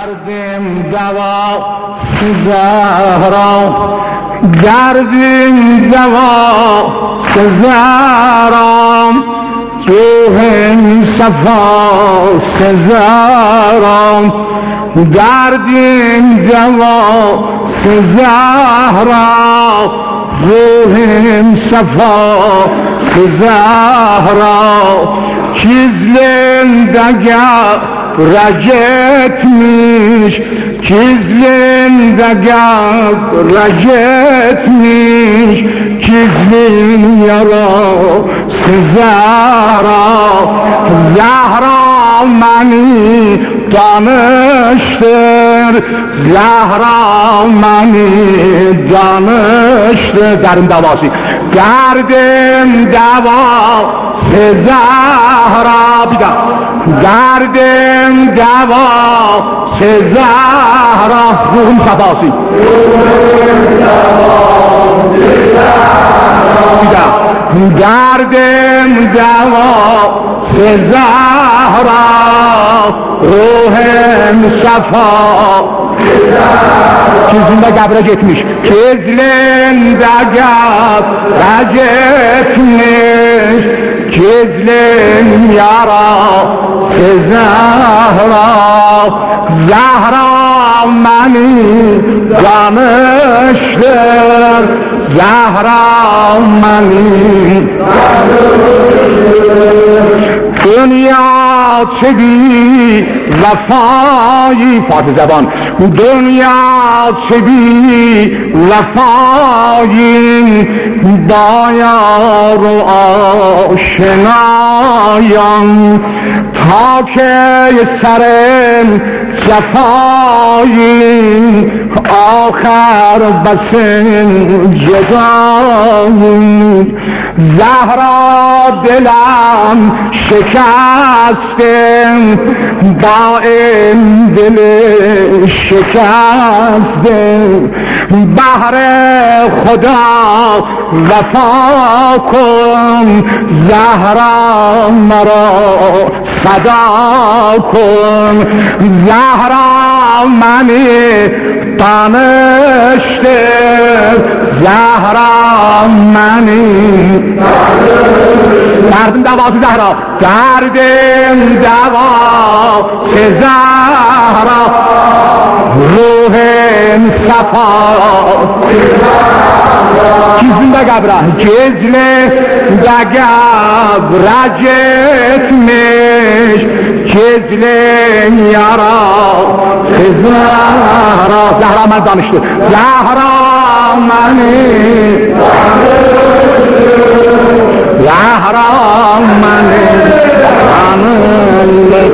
کردیم دوا زهرا، کردیم دوا زهرا، روحم صفا زهرا، کردیم دوا زهرا، روحم صفا زهرا، çizlendega rajetmiş, çizlendega rajetmiş, çizlin yara Zahra, Zahra beni danıştır, Zahra beni danıştır. Derdim davası, derdim davası Zahra, bir daha. Derdim davası Zahra, ruhum safası. Bir daha. Derdim davası Zahra, ruhum safa. Çizimde qəbrə getmiş, Kezlində qəbrə getmiş, Kezlin yara Zahra, Zahra beni danıştır, Zahra beni danıştır. Dünya çebi vefayı Fatih Zeban, dünya çebi vefayın bayar aşinayan, ta ki serem cefayın آخر بسن جداییم. زهرا دلم شکستم، با این دل شکستم، بهر خدا وفا کن، زهرا مرا صدا کن، زهرا منی danıştır, Zahra beni danıştır. Derdim davası Zahra, derdim davası Zahra, ruhum safa. Gizlinde qəbrə, gizlinde qəbrə getmiş, gizlin yara Zahra, Zahra beni danıştır, Zahra beni danıştır, Zahra beni danıştır.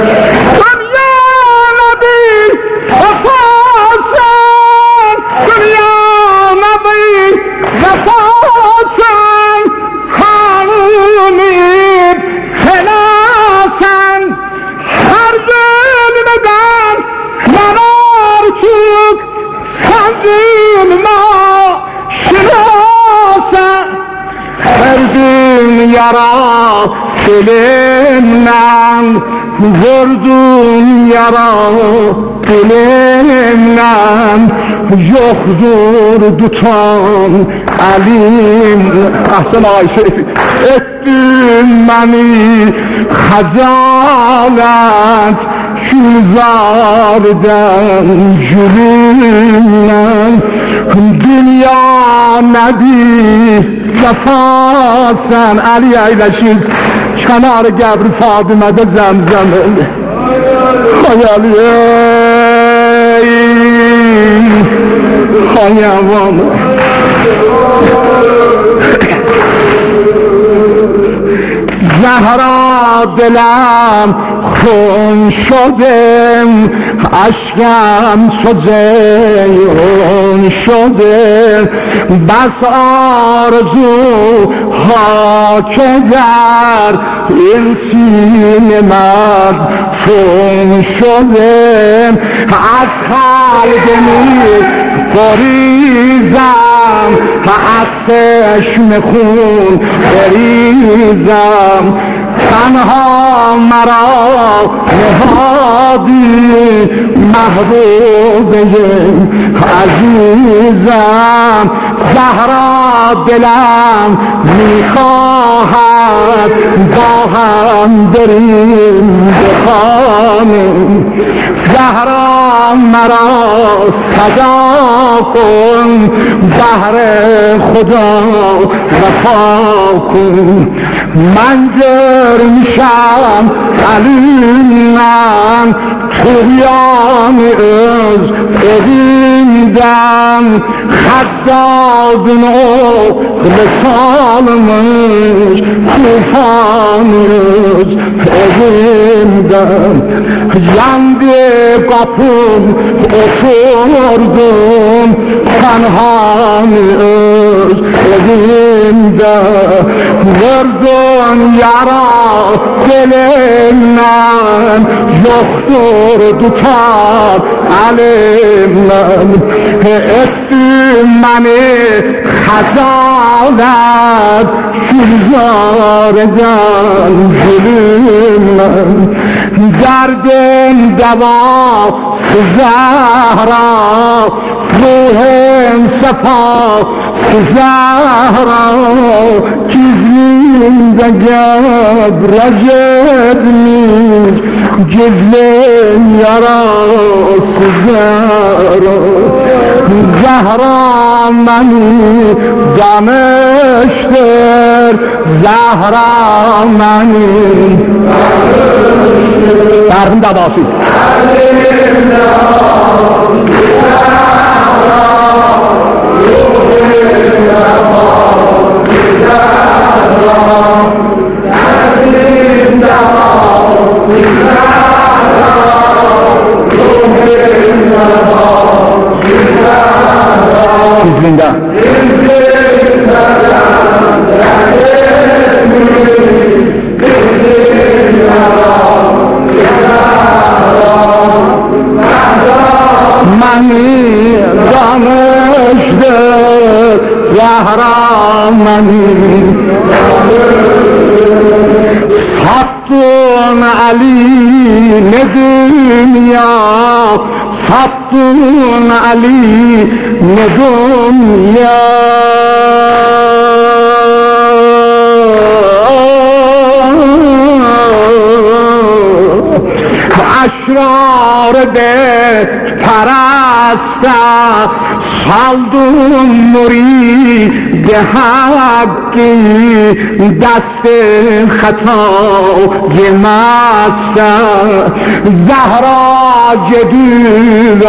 Yara dilimden, vurdum yara dilimden, yoktur tutan elim. Ahsen Ayşe, ettin beni hazanet, Gülzardan gülümden, dünya nebi vefasen. Ali eyleşir kenarı qəbri Fadimədə Zəmzəm. Hayali ey hayavan, Zahra دلم خون شدم، اشکم چو جیحون شده، بس آرزوها که در این سینه مدفون شده، از خلق می‌گریزم، از چشم خون بریزم، تنها مرا نهادی محبوبه عزیزم زهرا دلم میخواهد با هم بریم به خانه زهرا مرا صدا کن بهر خدا وفا کن من جر میشم قلیلن تویان از قدیدم خداد نو لسانمش توفان از قدیدم یندی قپم oturdum kanhanız elimde vurdun yara gelimden yoktur tutar elimden ettin beni hazalet şüzar eden zulümden derdim deva Zahra ruhem sefa Zahra gizlimde gebrecekmiş gizlim yarası Zahra Zahra beni demiştir Zahra beni Tarhın davası Sizliğinde mani danıştır Zahra mani sattın Ali ne dünya sattın Ali ne dünya aşrar de parasta saldın murid haqqi dast خطا مست زهرا جدول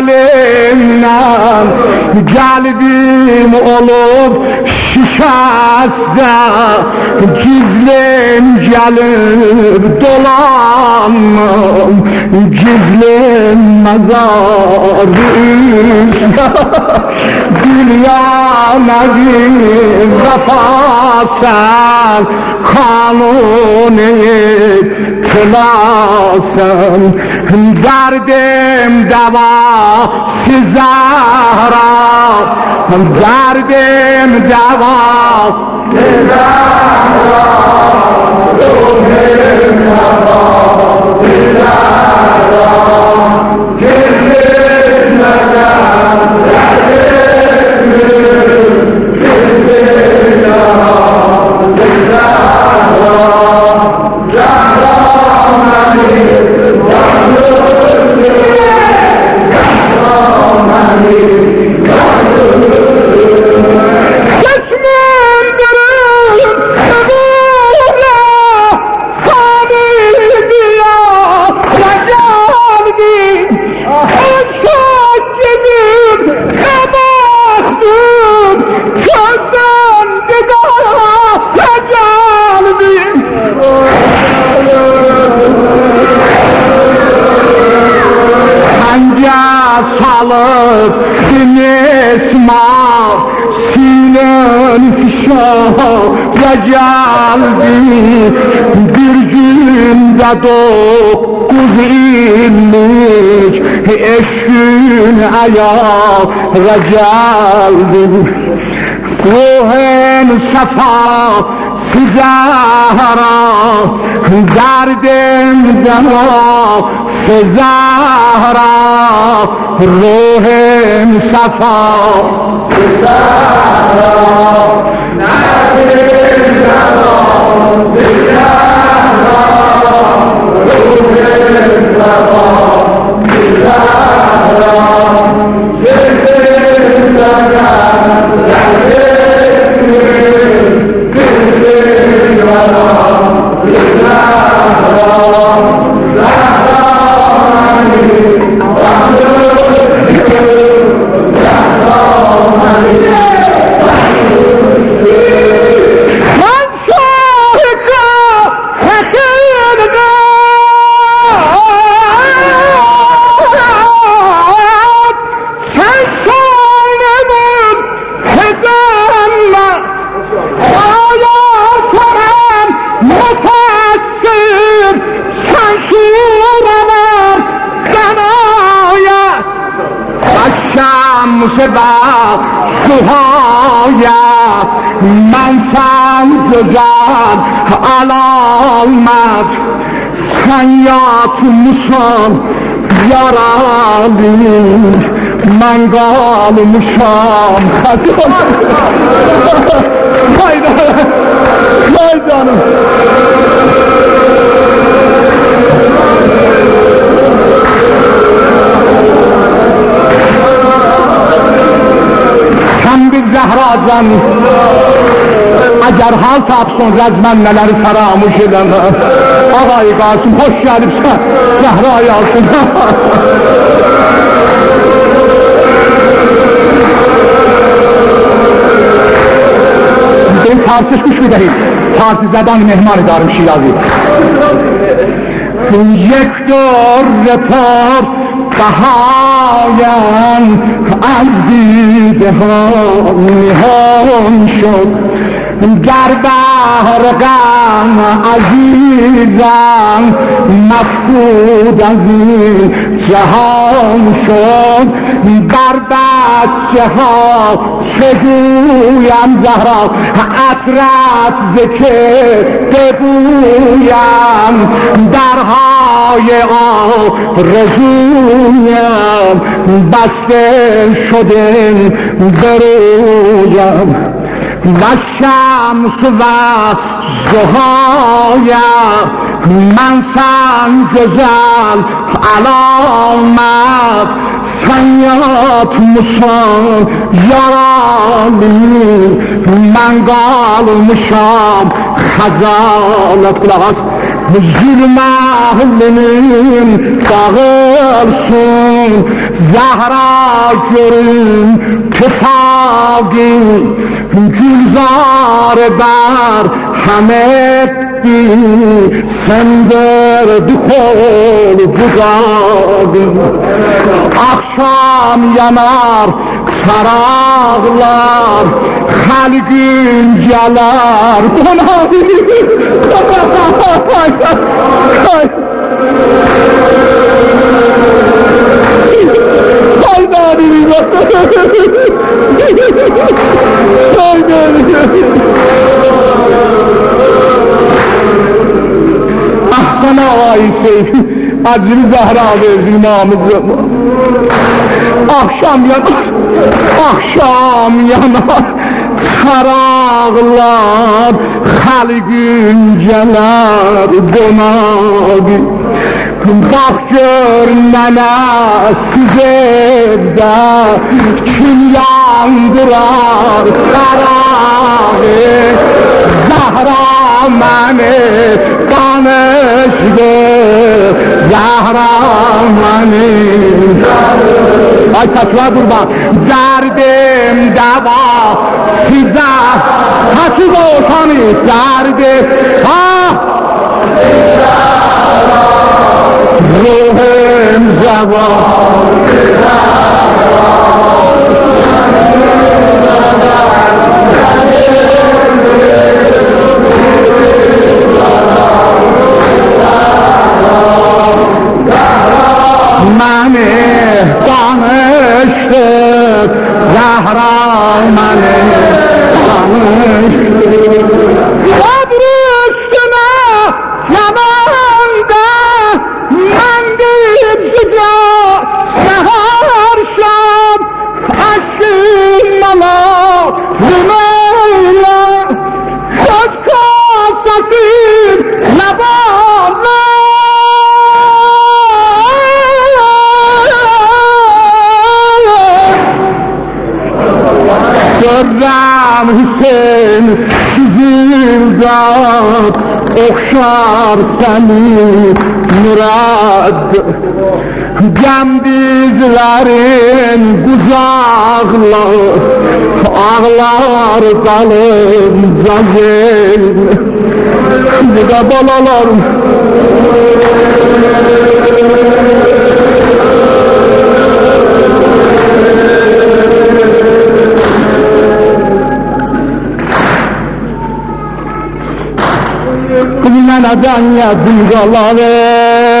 علمم قلبim olup şişəstə gizlim gəlib dolanım gizlim məzar üstə dünya nədir vəfasən kanuni tülasın derdim deva Zahra derdim deva Zahra ruhim deva Zahra gizlim neden salıp esma sinen fişaya geldi bir günde 9 illik eşkün ayağa geldi ruhen sefa زهرا دردم دما زهرا روحم صفا زهرا دردم دما زهرا روحم صفا زهرا من سنجزم علامت سیات مشان یارالی من گال مشان خسان خیدانم زهرا جان اگر حال تابسون رزمن neleri فراموش edem ağayı Kasım hoş gelipsen Zehra'yı alsın ben Farsız kuş bir değil Farsi zeban mehman edarım Şirazi یک رپار بهایم از دیده ها نهان شد در بحر غم عزیزم مفقود از این جهان شد بر بچه ها چگویم زهرا عطرت زکه بگویم درهای آرزویم بسته شده برویم و شمس و زهای من سنجزم علامت سیات مشان یارالی من قالmışam خزانت قلق ظلم اهلinin dağılsın Zahra görün tefagi gülzar eder hametti sender dukhol bugadım akşam yanar sarağlar halgin calar ahsan ağayı seyfi acını Zahra verdi namızı akşam yanar sarağlar halgin calar donadı bak gör nənəsiz evdə kim yandırar sarağı Zahra məni danışdı Zahra məni ay saçlar qurban dərdim dəva sizə saçı qoşanı dərdim ruhum zavallı məni danışdı Zahra məni danışdı koşar seni murad. Gəm bizlərin qucaqla ağlar dalınca gel. Bir də balalarım kız mənədən yazın qala ver.